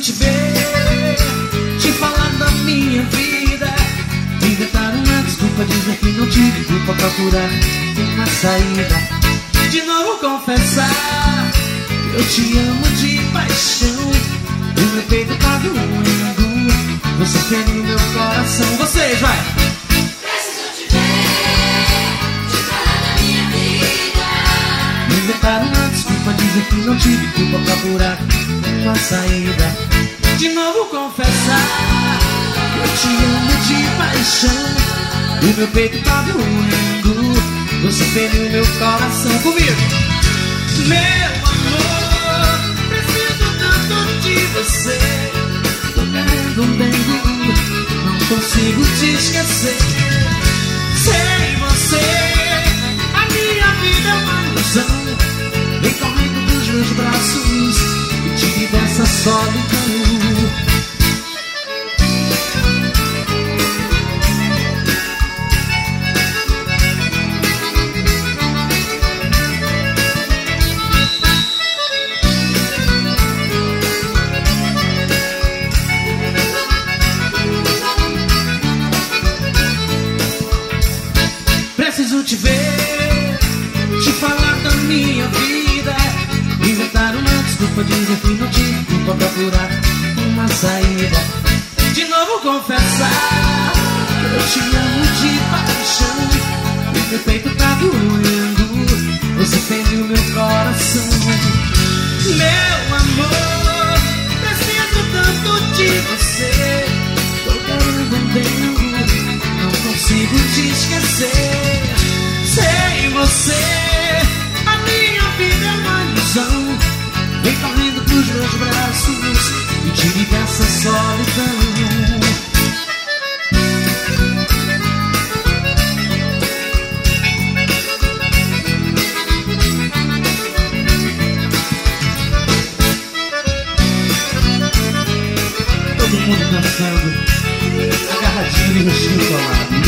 te ver, te falar da minha vida, inventar uma desculpa, dizer que não tive culpa, procurar uma saída, de novo confessar que eu te amo de paixão. O meu peito tá doendo, você feriu meu coração. Vocês, vai! Preciso te ver, te falar da minha vida, Inventar uma desculpa, dizer que não tive culpa, procurar uma saída, de novo confessar que eu te amo de paixão. O meu peito tá doendo, você feriu meu coração. Comigo! Meu amor, preciso tanto de você, tô querendo um beijo, não consigo te esquecer. Sem você, a minha vida é uma ilusão. Vem correndo dos meus braços e tire dessa solidão. Preciso te ver, te falar da minha vida, inventar uma desculpa, dizer que não tive culpa, procurar uma saída, de novo confessar que eu te amo de paixão. O meu peito tá doendo, você feriu meu coração. Meu amor, preciso tanto de você, tô querendo um beijo, não consigo te esquecer. Sem você, a minha vida é uma ilusão. Vem correndo pros meus braços e tire dessa solidão. Todo mundo dançando, agarradinho no chão colado.